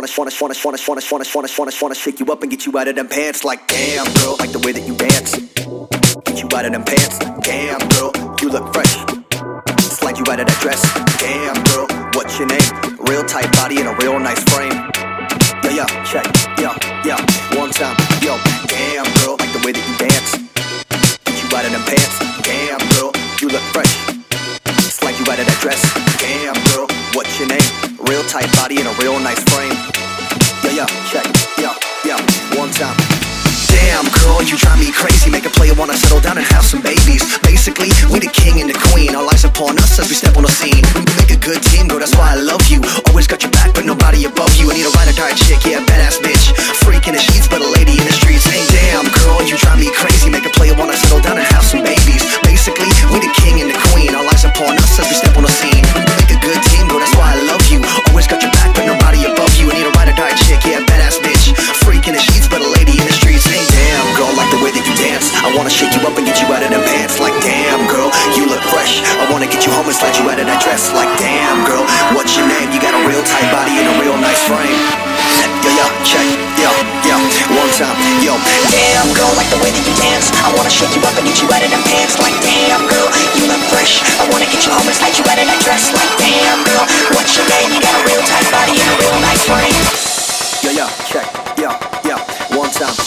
wanna shake you up and get you out of them pants. Like damn girl, like the way that you dance. Get you out of them pants. Damn girl, you look fresh. Slide you out of that dress. Damn girl, what's your name? Real tight body and a real nice frame. Yeah, check. Yeah, one time. Yo, damn girl, like the way that you dance. Get you out of them pants. Damn girl, you look fresh. Slide you out of that dress. Damn girl, what's your name? Real tight body and a real nice frame. Yeah, check. Yeah, one time. Damn girl, you drive me crazy. Make a player wanna settle down and have some babies. Basically, we the king and the queen. All eyes upon us as we step on the scene. We make a good team, girl, that's why I love you. Always got your back, but nobody above you. I need a ride or die chick, yeah, badass bitch. Freak in the sheets, but a lady in the streets. Hey, damn girl, you drive me crazy. Make a player wanna settle down and have some babies. Basically, we the king and the queen. All eyes upon us as we step on the scene. We make a good team, girl, that's why I love you. Always got your back, but nobody above you. I need a ride or die chick, yeah, badass bitch. Freak in the sheets, but a lady in the streets. Hey, damn girl, like the way that you dance. I wanna shake you up and get you out of them pants. Like damn girl, you look fresh. I wanna get you home and slide you out of that dress. Like damn girl, what's your name? You got a real tight body and a real nice frame. Yeah, check. Yeah, one time. Yo, damn girl, like the way that you dance. I wanna shake you up and get you out of them pants. Like damn girl, you look fresh. I wanna get you home and slide you out of that dress. Like damn girl, what's your name? You got a real tight body and a real nice frame. Yeah, check. Yeah, one time.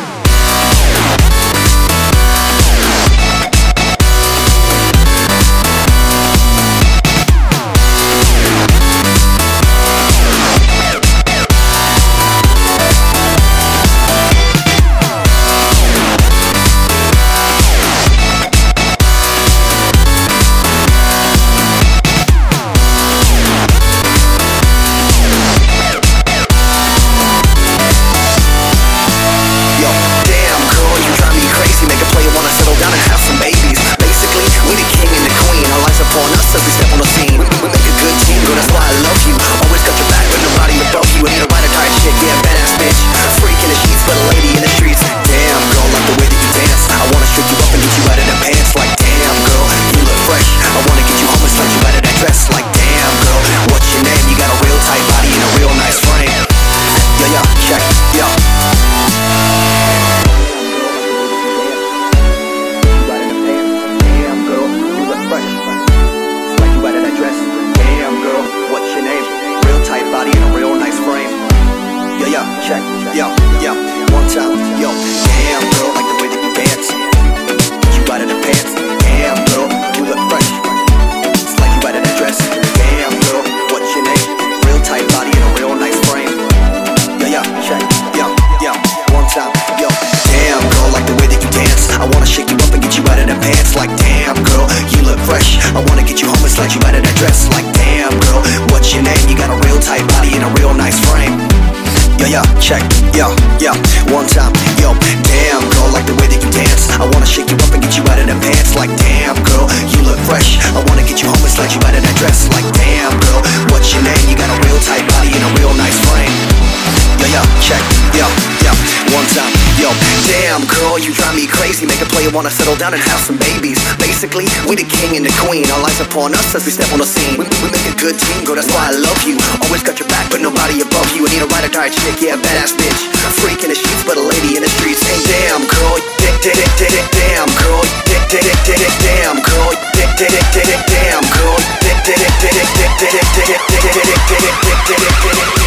Yeah, one time. Yo, damn girl, like the way that you dance. Get you out of the pants. Damn girl, you look fresh. Slide you out of that dress. Damn girl, what's your name? Real tight body and a real nice frame. Yeah, check. Yeah, one time. Yo, damn girl, like the way that you dance. I wanna shake you up and get you out of them pants. Like damn girl, you look fresh. I wanna get you home and slide you out of that dress. Like damn girl, what's your name? You got a real tight body and a real nice frame. Yeah, check. Yeah, one time. Yo, damn girl, like the way that you dance. I wanna shake you up and get you out of them pants. Like damn girl, you look fresh. I wanna get you home and slide you out of that dress. Like damn girl, what's your name? You got a real tight body and a real nice frame. Yeah, check. Yeah, one time. Yo, damn girl, you drive me crazy. Make a player wanna settle down and have some babies. Basically, we the king and the queen. All eyes upon us as we step on the scene. We make a good team, girl, that's why I love you. Always got your back, but nobody above you. I need a ride or die chick, yeah, badass bitch. Freak in the sheets, but a lady in the streets. Hey, damn girl, damn girl, damn girl, damn girl, damn girl.